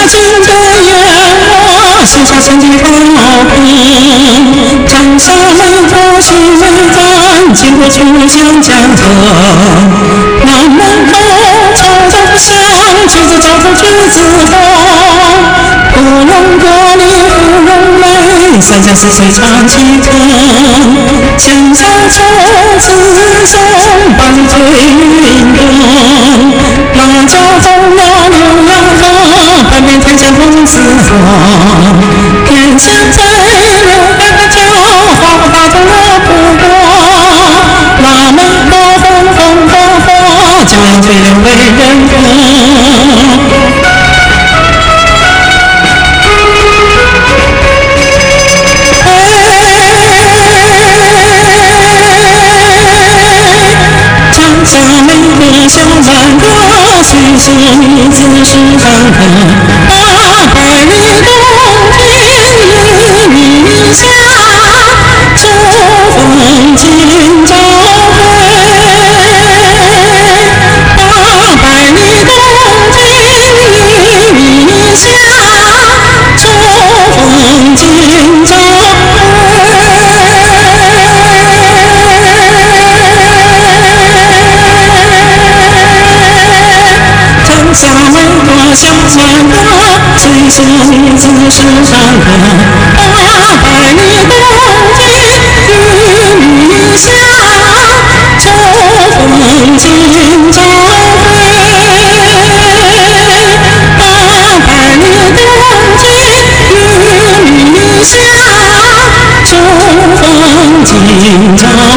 金的眼窝，许下千金好评。长沙美国是美丹，经过楚江江河。南门口草头上，举着桥头栀子花。芙蓉国里芙蓉美，三江四水唱齐歌。江山愁自送，把你推云动。辣椒风啊牛羊花，半边天下红似花。天山在流百家，花花头我不过。腊梅花红红火火，江洋最人为人歌。长沙美河小满歌，虽说女子是唱歌。800里洞天一米下，秋风今朝飞。800里洞天一米下，秋风今朝小梅花小满歌，虽说女子是唱歌。800里洞天一米下，秋风今朝飞。800里洞天一米下，秋风今朝